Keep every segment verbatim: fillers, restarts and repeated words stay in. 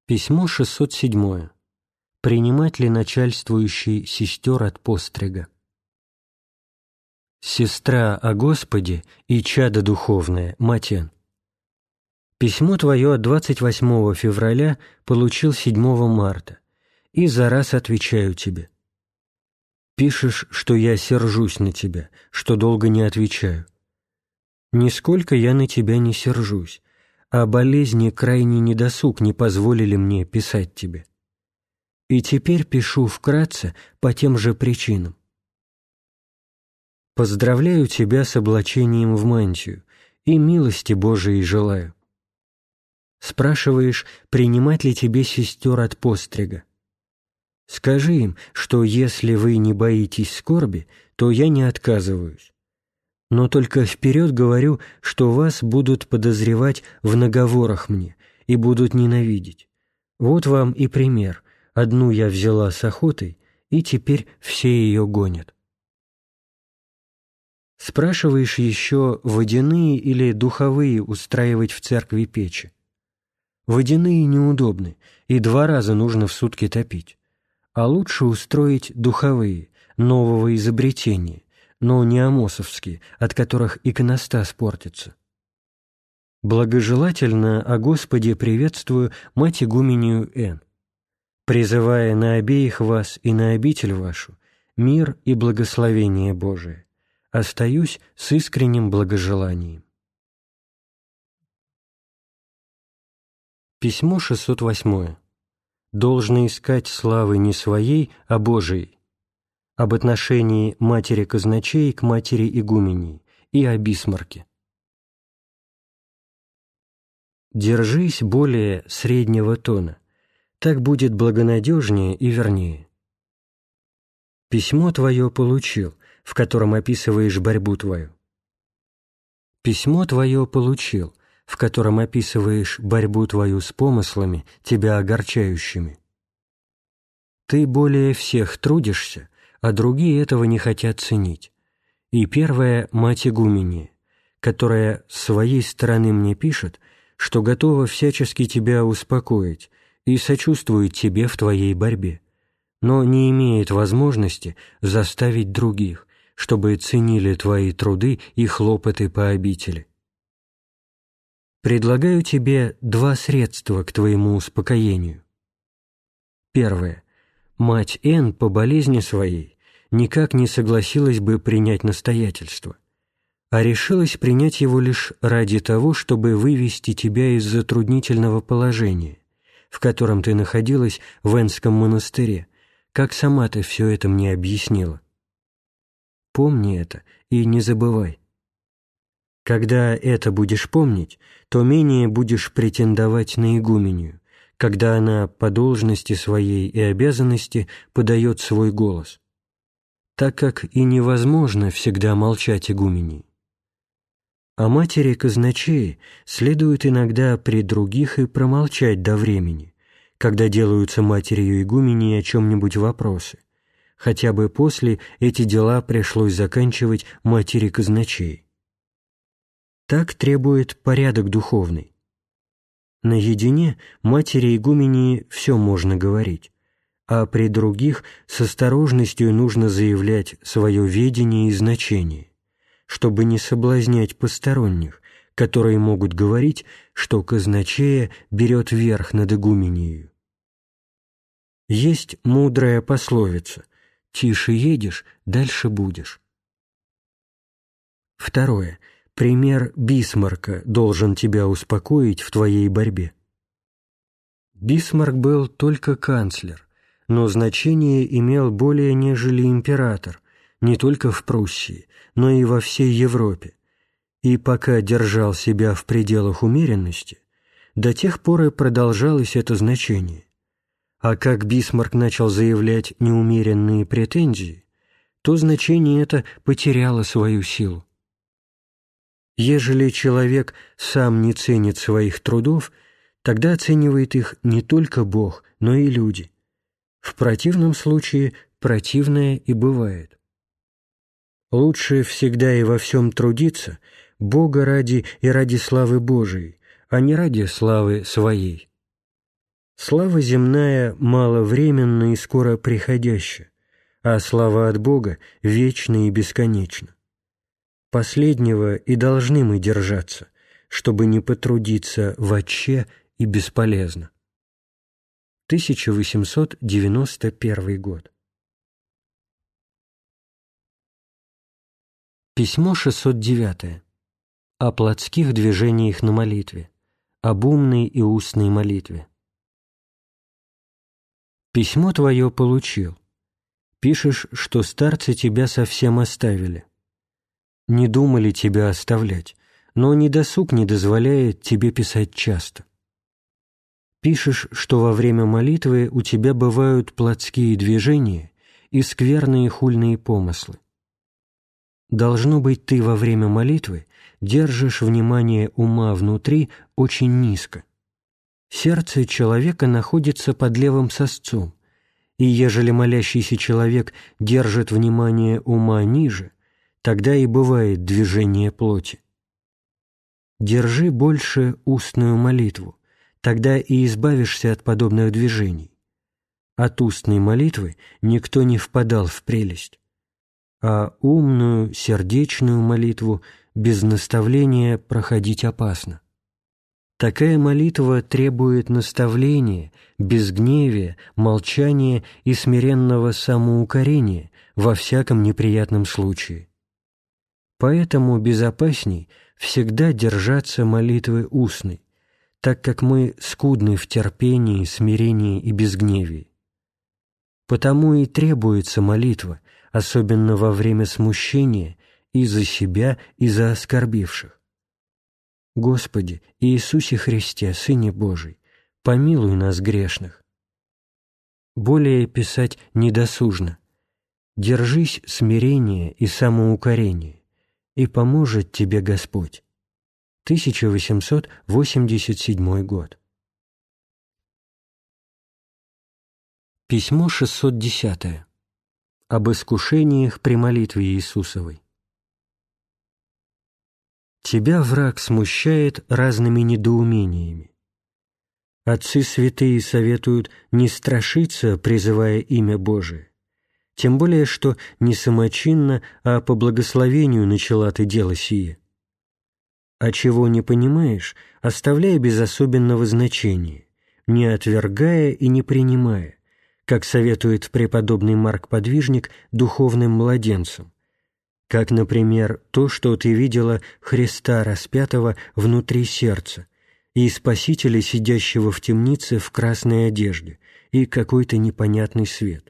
Письмо шестьсот седьмое. Принимать ли начальствующий сестер от пострига? Сестра о Господе и чадо духовное, Матен. Письмо твое от двадцать восьмого февраля получил седьмого марта, и за раз отвечаю тебе. Пишешь, что я сержусь на тебя, что долго не отвечаю. Нисколько я на тебя не сержусь, а болезни крайний недосуг не позволили мне писать тебе. И теперь пишу вкратце по тем же причинам. Поздравляю тебя с облачением в мантию и милости Божией желаю. Спрашиваешь, принимать ли тебе сестер от пострига. Скажи им, что если вы не боитесь скорби, то я не отказываюсь. Но только вперед говорю, что вас будут подозревать в наговорах мне и будут ненавидеть. Вот вам и пример. Одну я взяла с охотой, и теперь все ее гонят. Спрашиваешь еще, водяные или духовые устраивать в церкви печи. Водяные неудобны, и два раза нужно в сутки топить. А лучше устроить духовые, нового изобретения, но не амосовские, от которых иконостас портится. Благожелательно о Господе приветствую мать игуменью Н., призывая на обеих вас и на обитель вашу мир и благословение Божие. Остаюсь с искренним благожеланием. Письмо шестьсот восьмое. Должно искать славы не своей, а Божией. Об отношении матери казначей к матери игумении и о Бисмарке. Держись более среднего тона, так будет благонадежнее и вернее. Письмо твое получил, в котором описываешь борьбу твою. Письмо твое получил, в котором описываешь борьбу твою с помыслами, тебя огорчающими. Ты более всех трудишься, а другие этого не хотят ценить. И первая — мать игумения, которая с своей стороны мне пишет, что готова всячески тебя успокоить и сочувствует тебе в твоей борьбе, но не имеет возможности заставить других, чтобы ценили твои труды и хлопоты по обители. Предлагаю тебе два средства к твоему успокоению. Первое. Мать Н. по болезни своей никак не согласилась бы принять настоятельство, а решилась принять его лишь ради того, чтобы вывести тебя из затруднительного положения, в котором ты находилась в Энском монастыре, как сама ты все это мне объяснила. Помни это и не забывай. Когда это будешь помнить, то менее будешь претендовать на игумению, когда она по должности своей и обязанности подает свой голос, так как и невозможно всегда молчать игумении. А матери казначеи следует иногда при других и промолчать до времени, когда делаются матерью игумении о чем-нибудь вопросы, хотя бы после эти дела пришлось заканчивать матери казначеи. Так требует порядок духовный. Наедине матери игумении все можно говорить, а при других с осторожностью нужно заявлять свое ведение и значение, чтобы не соблазнять посторонних, которые могут говорить, что казначея берет верх над игуменией. Есть мудрая пословица: «Тише едешь, дальше будешь». Второе. Пример Бисмарка должен тебя успокоить в твоей борьбе. Бисмарк был только канцлер, но значение имел более нежели император, не только в Пруссии, но и во всей Европе, и пока держал себя в пределах умеренности, до тех пор и продолжалось это значение. А как Бисмарк начал заявлять неумеренные претензии, то значение это потеряло свою силу. Ежели человек сам не ценит своих трудов, тогда оценивает их не только Бог, но и люди. В противном случае противное и бывает. Лучше всегда и во всем трудиться Бога ради и ради славы Божией, а не ради славы своей. Слава земная маловременна и скоро приходяща, а слава от Бога вечна и бесконечна. Последнего и должны мы держаться, чтобы не потрудиться вотще и бесполезно. тысяча восемьсот девяносто первый год. Письмо шестьсот девятое. О плотских движениях на молитве, об умной и устной молитве. Письмо твое получил. Пишешь, что старцы тебя совсем оставили. Не думали тебя оставлять, но недосуг не дозволяет тебе писать часто. Пишешь, что во время молитвы у тебя бывают плотские движения и скверные хульные помыслы. Должно быть, ты во время молитвы держишь внимание ума внутри очень низко. Сердце человека находится под левым сосцом, и ежели молящийся человек держит внимание ума ниже, тогда и бывает движение плоти. Держи больше устную молитву, тогда и избавишься от подобных движений. От устной молитвы никто не впадал в прелесть, а умную, сердечную молитву без наставления проходить опасно. Такая молитва требует наставления, безгневия, молчания и смиренного самоукорения во всяком неприятном случае. Поэтому безопасней всегда держаться молитвы устной, так как мы скудны в терпении, смирении и безгневии. Потому и требуется молитва, особенно во время смущения, и за себя, и за оскорбивших. Господи, Иисусе Христе, Сыне Божий, помилуй нас грешных. Более писать недосужно. Держись смирения и самоукорения, и поможет тебе Господь. тысяча восемьсот восемьдесят седьмой год. Письмо шестьсот десятое. Об искушениях при молитве Иисусовой. Тебя враг смущает разными недоумениями. Отцы святые советуют не страшиться, призывая имя Божие, тем более, что не самочинно, а по благословению начала ты дело сие. А чего не понимаешь, оставляй без особенного значения, не отвергая и не принимая, как советует преподобный Марк-подвижник духовным младенцам, как, например, то, что ты видела Христа распятого внутри сердца и Спасителя, сидящего в темнице в красной одежде, и какой-то непонятный свет.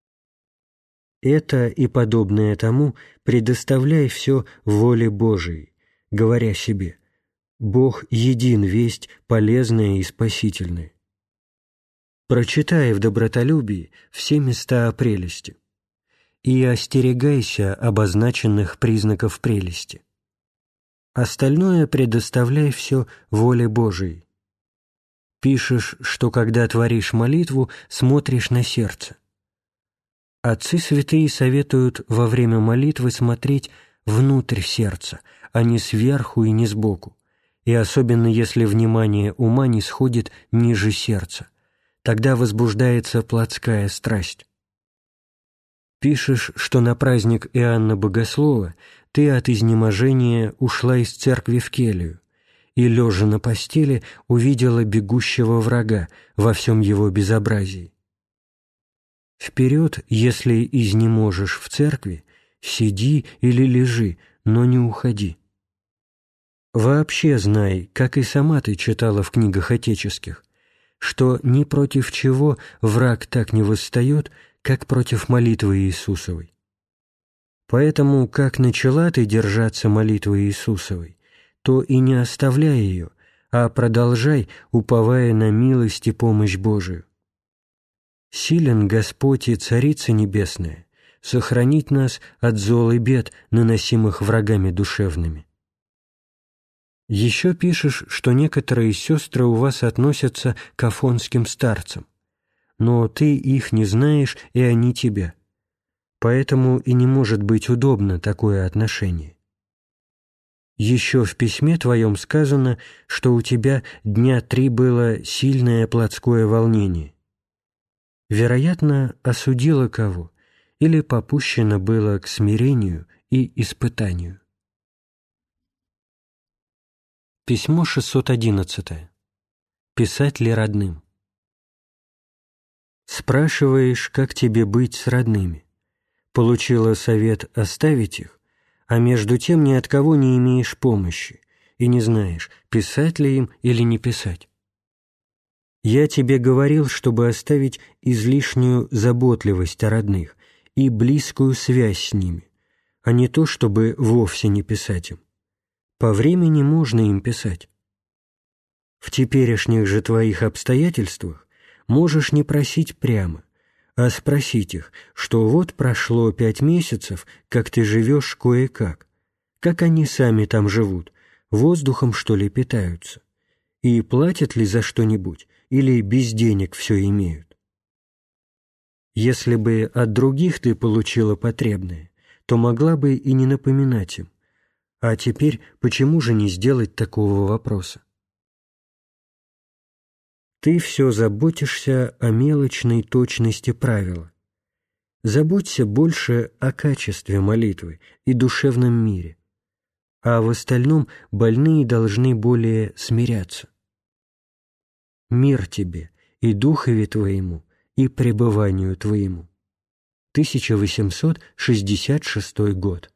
Это и подобное тому предоставляй все воле Божией, говоря себе: «Бог един весть, полезная и спасительная». Прочитай в добротолюбии все места о прелести и остерегайся обозначенных признаков прелести. Остальное предоставляй все воле Божией. Пишешь, что когда творишь молитву, смотришь на сердце. Отцы святые советуют во время молитвы смотреть внутрь сердца, а не сверху и не сбоку, и особенно если внимание ума не сходит ниже сердца. Тогда возбуждается плотская страсть. Пишешь, что на праздник Иоанна Богослова ты от изнеможения ушла из церкви в келью и, лежа на постели, увидела бегущего врага во всем его безобразии. Вперед, если изнеможешь в церкви, сиди или лежи, но не уходи. Вообще знай, как и сама ты читала в книгах отеческих, что ни против чего враг так не восстает, как против молитвы Иисусовой. Поэтому, как начала ты держаться молитвы Иисусовой, то и не оставляй ее, а продолжай, уповая на милость и помощь Божию. Силен Господь и Царица Небесная сохранить нас от зол и бед, наносимых врагами душевными. Еще пишешь, что некоторые сестры у вас относятся к афонским старцам, но ты их не знаешь, и они тебя. Поэтому и не может быть удобно такое отношение. Еще в письме твоем сказано, что у тебя дня три было сильное плотское волнение. Вероятно, осудило кого, или попущено было к смирению и испытанию. Письмо шестьсот одиннадцатое. Писать ли родным? Спрашиваешь, как тебе быть с родными. Получила совет оставить их, а между тем ни от кого не имеешь помощи и не знаешь, писать ли им или не писать. Я тебе говорил, чтобы оставить излишнюю заботливость о родных и близкую связь с ними, а не то, чтобы вовсе не писать им. По времени можно им писать. В теперешних же твоих обстоятельствах можешь не просить прямо, а спросить их, что вот прошло пять месяцев, как ты живешь кое-как, как они сами там живут, воздухом, что ли, питаются, и платят ли за что-нибудь, или без денег все имеют. Если бы от других ты получила потребное, то могла бы и не напоминать им. А теперь почему же не сделать такого вопроса? Ты все заботишься о мелочной точности правила. Заботься больше о качестве молитвы и душевном мире, а в остальном больные должны более смиряться. Мир тебе и духове твоему, и пребыванию твоему. тысяча восемьсот шестьдесят шестой год.